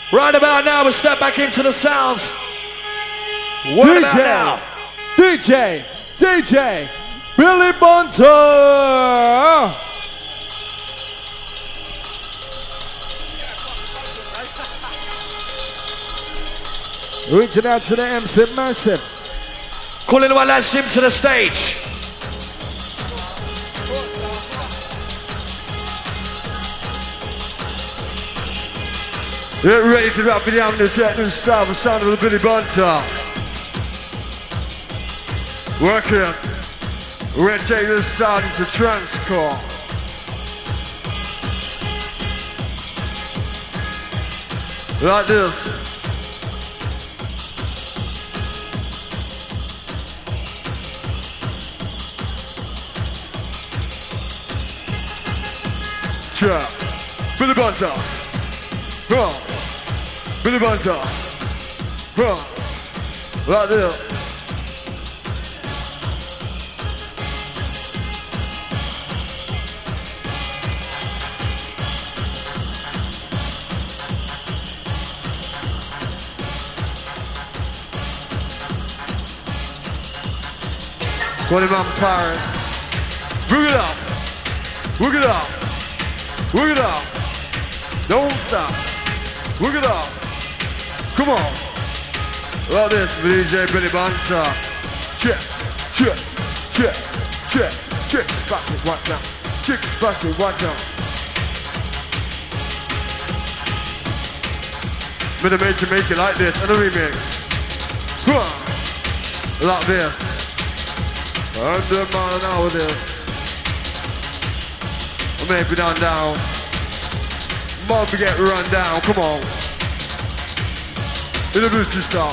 Right about now, we step back into the sounds. What about now? DJ Billy Bunter. Reaching out to the MC Massive. Calling my lad Sim to the stage. Get ready to rap it down this new style, the sound of the Billy Bunter. Working. We're going to take this sound into transcore. Like this. Yeah. Billy Bunter. Come on. Billy Bunter. Come on. Like this. What about Paris? Bring it up. Work it up. Work it up. Don't stop. Work it up. Come on. Like this, DJ Billy Bunter. Check, check, check, check, check. Back it right now. Check, back it right now. Been made to make it like this and a remix. Come on. Like this. 100 miles an hour there. Maybe down. Mom get run down, come on. In the booster star.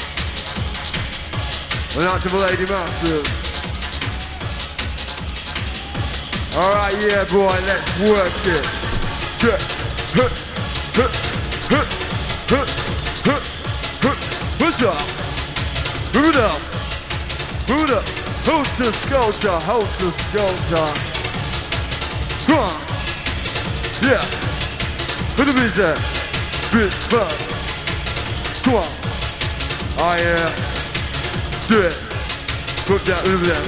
And out to the Lady Masters. Alright, yeah boy, let's work it. Push up. Move it up. Move it up. Host the sculpture, host the sculpture. Come on. Yeah. Who the beat that? Bitch, fuck. Come on. Oh yeah. Do it. Put that, move that.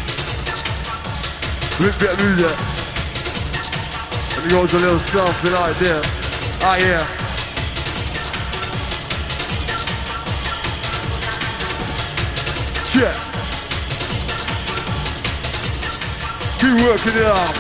Move that. And it goes a little something like this. Oh yeah. Yeah. Keep working it out.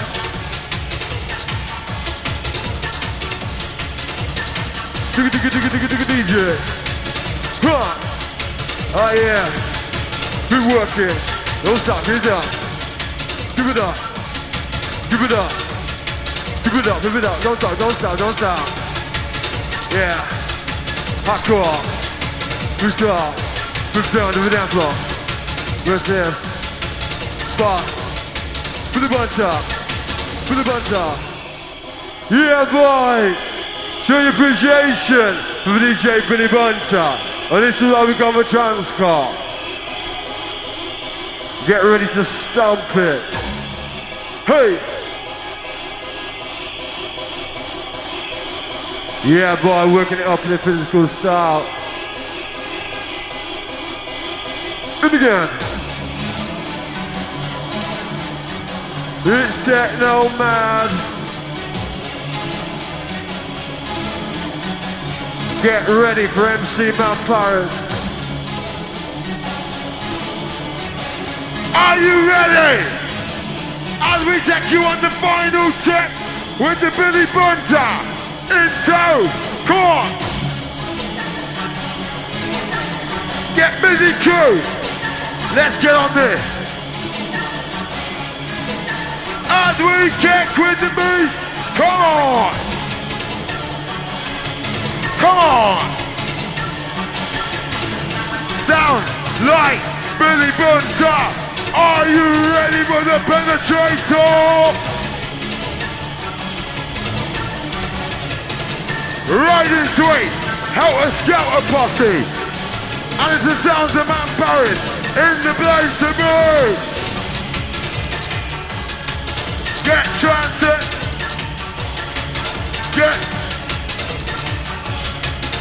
DJ. Come on. Oh yeah. Keep working. Don't stop. Here's up. Give it up. Give it up. Give it up. Give it up. Don't stop. Don't stop. Don't stop. Yeah. Hardcore. Push up. Push down to the dance floor. Where's this? Spot. Put the bunch up. Put the bunch up. Yeah, boy. Show your appreciation for DJ Billy Bunter. And this is how we come a transcore. Get ready to stomp it. Hey! Yeah, boy, working it up in the physical style. And again. It's techno mad. Get ready for MC Mount Paris. Are you ready? As we take you on the final trip with the Billy Bunter in tow. Come on. Get busy, crew. Let's get on this. As we kick with the beat. Come on. Come on! Sound like Billy Bunter! Are you ready for the penetrator? Riding sweet, Helter Skelter Posse! And it's the sounds of Mount Paris in the place to move! Get transit! Get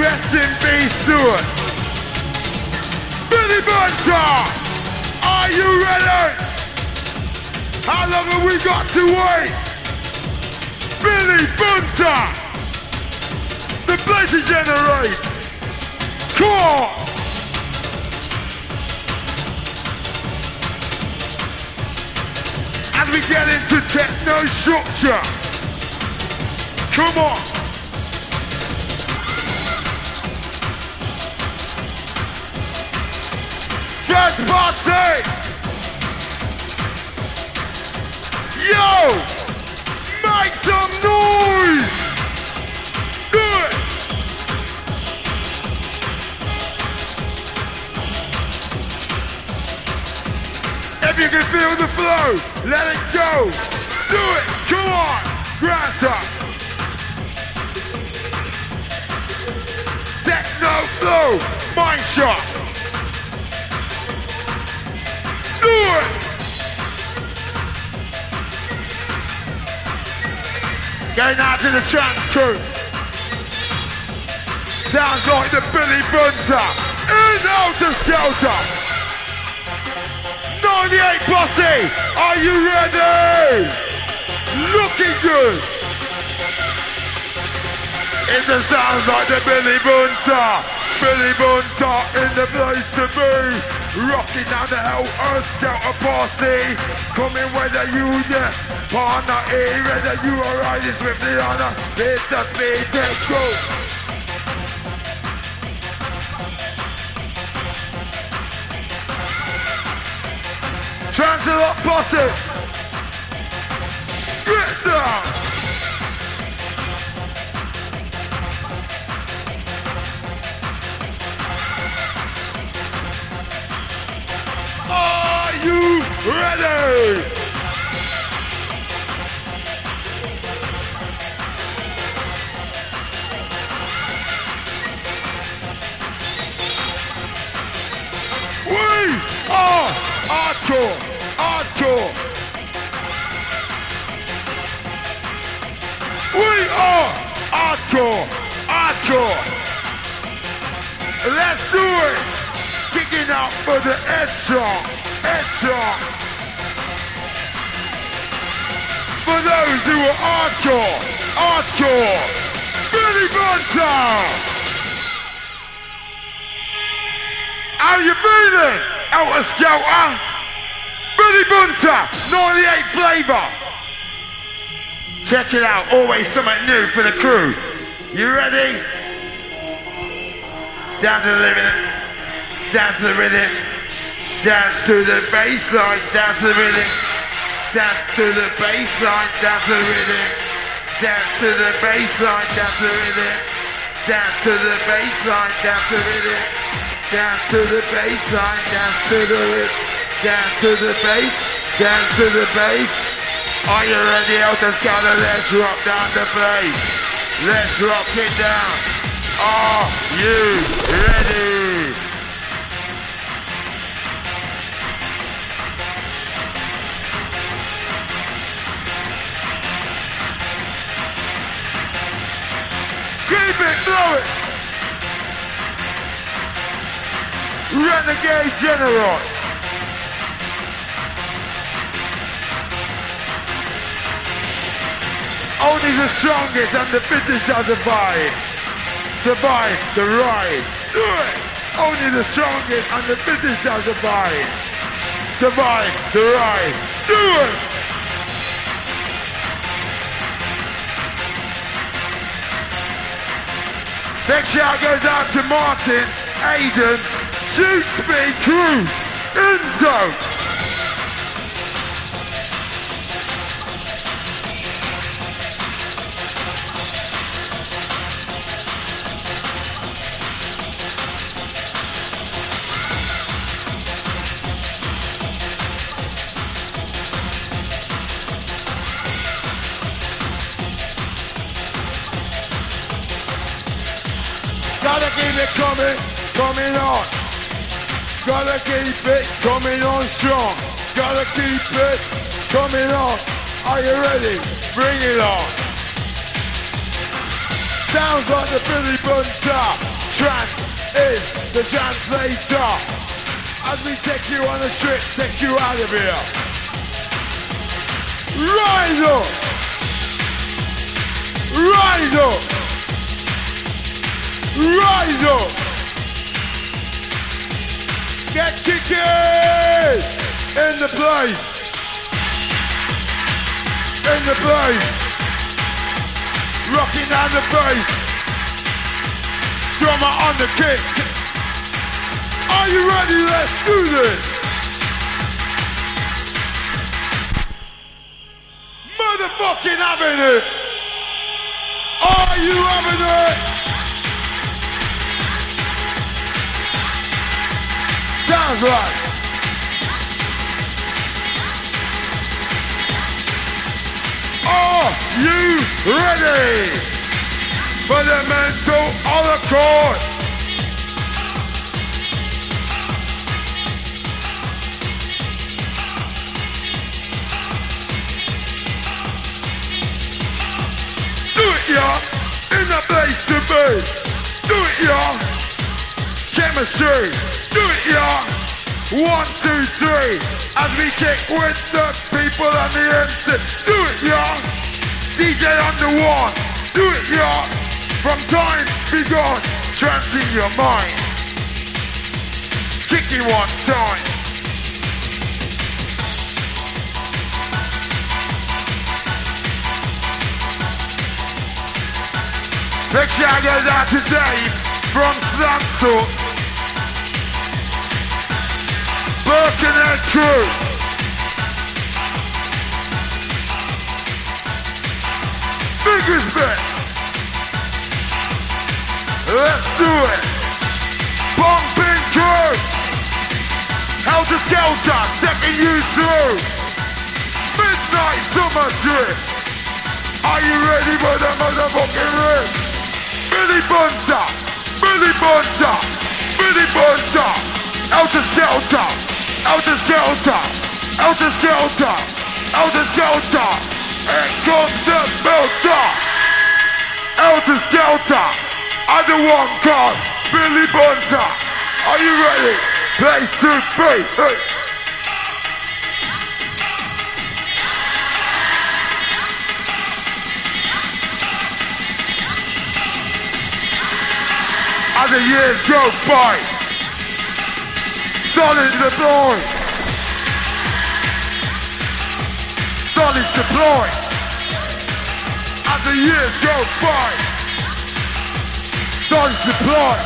Rest in peace, Stuart. Billy Bunter, are you ready? How long have we got to wait? Billy Bunter, the place is generate. Come on. As we get into techno structure, come on. Dance party. Yo, make some noise. Do it. If you can feel the flow, let it go. Do it. Come on. Grant up. Techno flow. Mind shot. Do it. Going out to the trance crew. Sounds like the Billy Bunter in Outer Skelter. 98 posse, are you ready? Looking good. It just sounds like the Billy Bunter. Billy Bunter in the place to be. Rocking down the Outer Skelter posse. Coming whether you the partner A, whether you are riding swiftly on a it's the speed, let's go. Transalot posse. Get down. Are you ready? We are hardcore, hardcore. We are hardcore, hardcore. Let's do it. Kicking out for the headshot, headshot. For those who are hardcore, hardcore. Billy Bunter. How you feeling? Outer Skelter. Billy Bunter, 98 flavour. Check it out, always something new for the crew. You ready? Down to the limit. Down to the rhythm, down to the bassline, down to the rhythm, down to the bassline, down to the rhythm, down to the bassline, down to the rhythm, down to the bassline, down to the rhythm, down to the bassline, down to the rhythm, down to the bass, down to the bass. Are you ready, Outer Skelter? Let's drop down the bass. Let's drop it down. Are you ready? Keep it, blow it. Renegade General. Only the strongest and the fittest shall survive. Survive the ride. Do it. Only the strongest and the fittest shall survive. Survive the ride. Do it. Next shout goes out to Martin, Aiden, Shoot Speed Crew, Enzo. Gotta keep it coming on. Gotta keep it coming on strong. Gotta keep it coming on. Are you ready? Bring it on. Sounds like the Billy Bunter. trance is the translator. As we take you on a trip, take you out of here. Rise up! Rise up! Rise up! Get kicking! In the place! In the place! Rocking down the bass! Drummer on the kick! Are you ready? Let's do this! Motherfucking having it! Are you having it? Sounds right! Are you ready for the mental holocaust? Yeah, in the place to be. Do it, yeah. Chemistry. Do it, yeah. 1, 2, 3. As we kick with the people and the MC. Do it, yeah. DJ on the one. Do it, yeah. From time begun, trance in your mind. Kick it one time. Big shout out to Dave from Slanto, Birkenhead crew. Big respect. Let's do it. Bumping crew. Helter Skelter stepping you through. Midnight summer trip. Are you ready for the motherfucking rip? Billy Bunter, Billy Bunter, Billy Bunter, Helter Skelter, Helter Skelter, Helter Skelter, Helter Skelter, and comes the belter, Helter Skelter, other one called Billy Bunter. Are you ready? Place to be. Hey. As the years go by, solid deploy, solid deploy. As the years go by, solid deploy.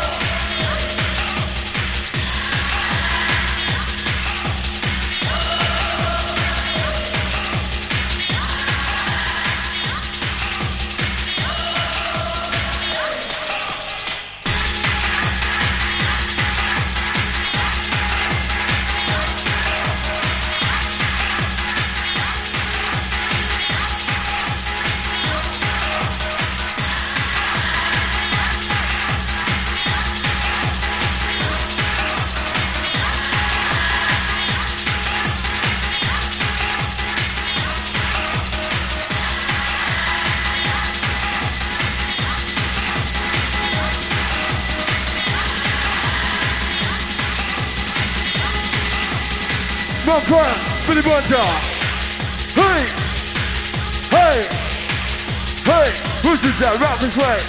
More crowd, Billy Bunter. Hey, hey, hey, who's this guy? Rock this way.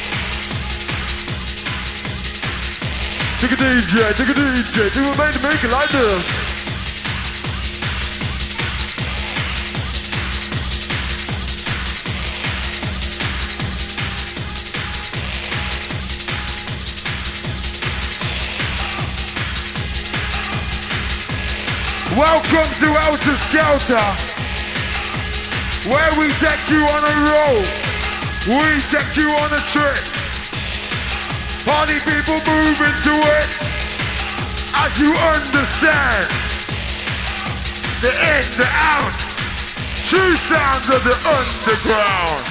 Take a DJ, take a DJ. Do a man to make it like this. Welcome to Helter Skelter, where we take you on a roll, we take you on a trip. Party people move into it, as you understand, the in, the out, true sounds of the underground.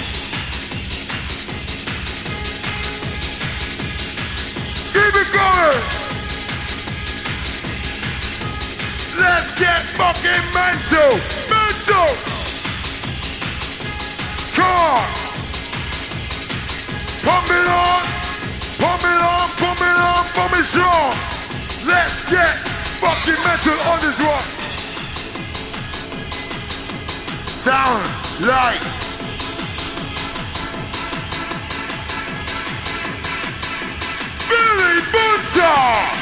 Keep it going! Let's get fucking mental! Mental! Come on! Pump it on! Pump it on, pump it strong. Let's get fucking mental on this one. Sound like Billy Bunta.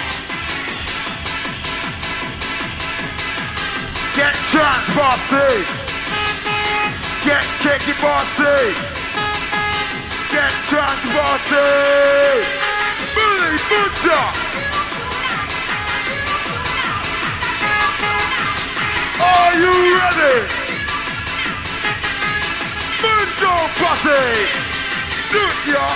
Get transported. Get kicky bossy. Get transported. Billy Bunta. Are you ready? Bunta Posse. Do it, y'all.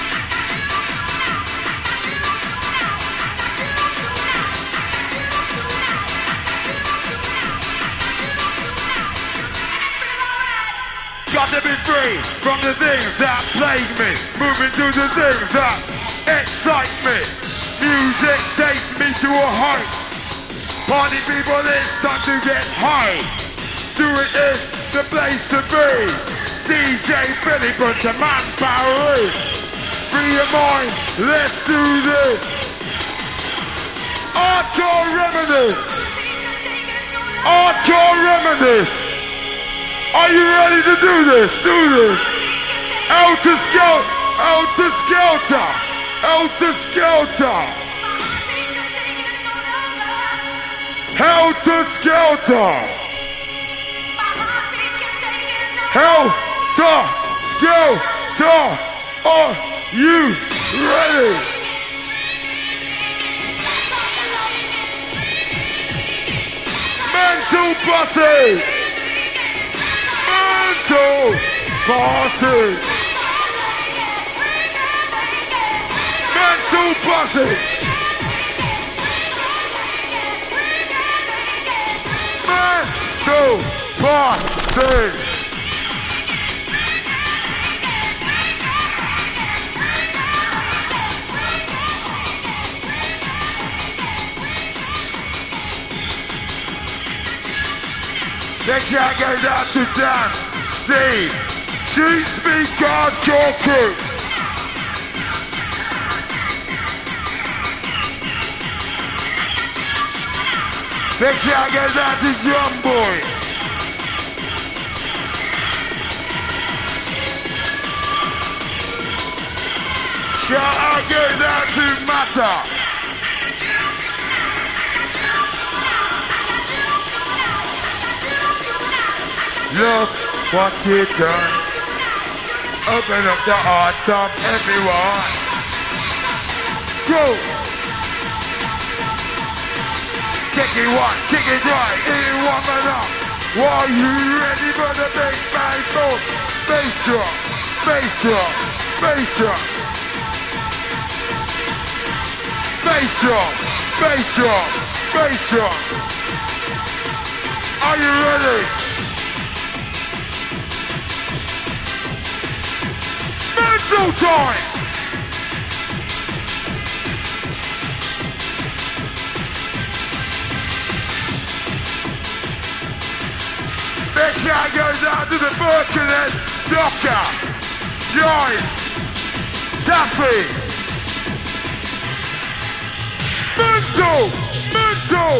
Got to be free from the things that plague me. Moving to the things that excite me. Music takes me to a height. Party people, it's time to get high. Do it is the place to be. DJ Billy Bunta, Manpower. Free your mind, let's do this. Hardcore reminisce. Hardcore reminisce. Are you ready to do this? Do this. Helter Skelter. Helter Skelter. Helter Skelter. Helter Skelter. Helter Skelter. Are you ready? Mental Posse. Mental Posse. Mental Posse. Mental Posse. Next shot goes out to Dan, Steve, Street Speak Hardcore Crew. Next shot goes out to John Boy. Shout out goes out to Mata. Look what you done. Open up the heart of everyone. Go! Kick it one, kick it right, in one man up. Are you ready for the big bang boom? Bass drum, bass drum, bass drum. Bass drum, bass drum, bass drum. Are you ready? Mental time! Next shot goes out to the Birkenhead Docker, Joy, Taffy. Mental! Mental!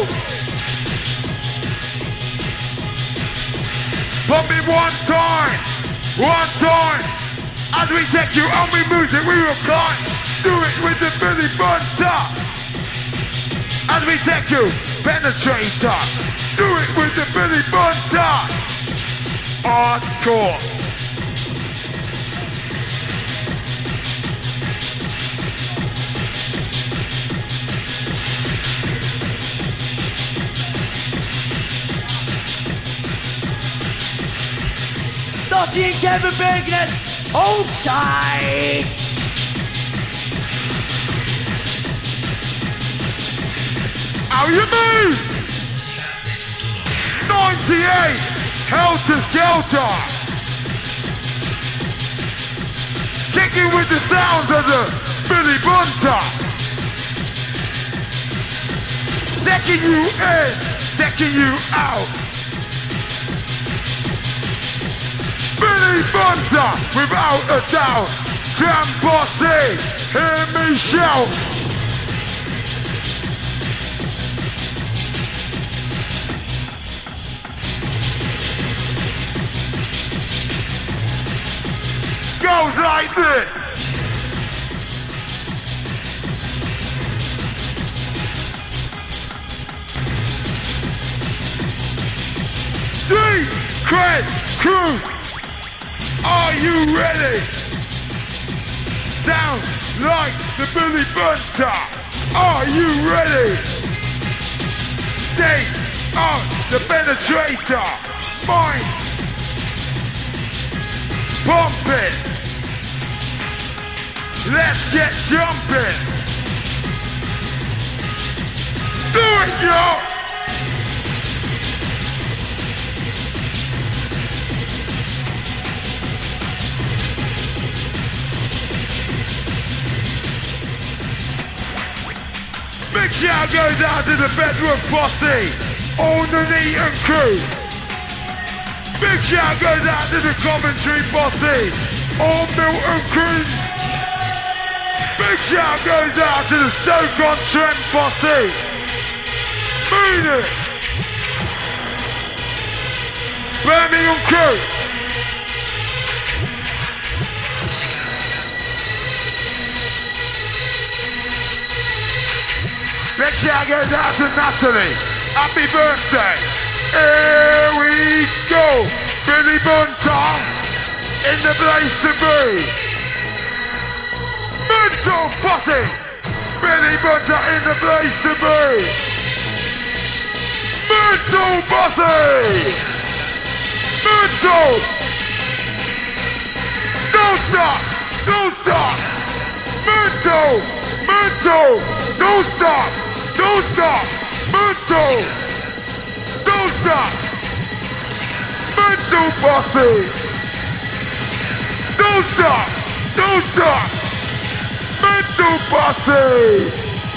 Pump it one time! One time! As we take you on with music, we will climb. Do it with the Billy Bunta. As we take you, penetrator. Do it with the Billy Bunta. Hardcore. Dottie and Kevin Bergnes. Hold tight! How you move? 98! Helter Skelter! Kicking with the sounds of the Billy Bunta! Taking you in, taking you out! Billy Bunta, without a doubt. Jam Bossy, hear me shout. Goes like this. Secret Crew, are you ready? Sound like the Billy Bunter. Are you ready? They are the penetrator. Mind pumping. Let's get jumping. Do it, yo! Big shout goes out to the bedroom posse, all the Neaton crew. Big shout goes out to the Coventry posse, all Milton crew. Big shout goes out to the Stoke-on-Trent posse. Mean it. Birmingham crew. Big shout goes out to Natalie. Happy birthday. Here we go. Billy Bunter in the place to be. Mental Posse. Billy Bunter in the place to be. Mental Posse. Mental. Don't stop. Don't stop. Mental. Mental. Don't stop. Don't stop! Mental! Don't stop! Mental Posse! Don't stop! Don't stop! Mental Posse!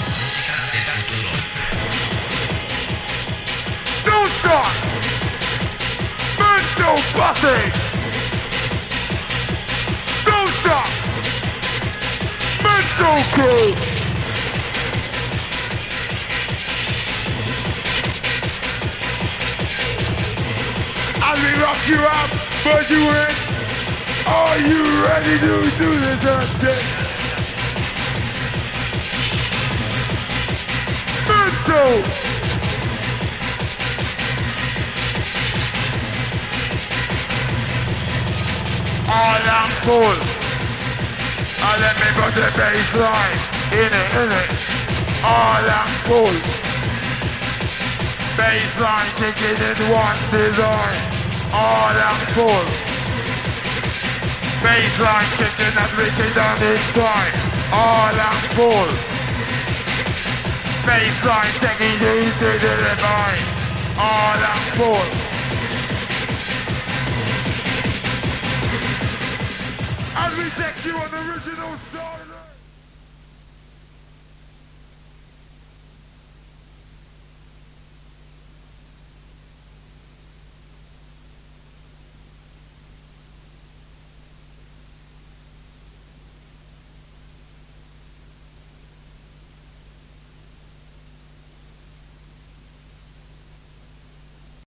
Don't stop! Mental Posse! Don't stop! Mental Crew! As we rock you up, put you in. Are you ready to do this until? Mental! All I'm full. Let me put the bass line in it. All I'm full. Baseline kicking in one design. All I'm full. Baseline kicking as we kick down inside. All I'm full. Baseline taking you to the divine. All I'm full. As we take you on the original style.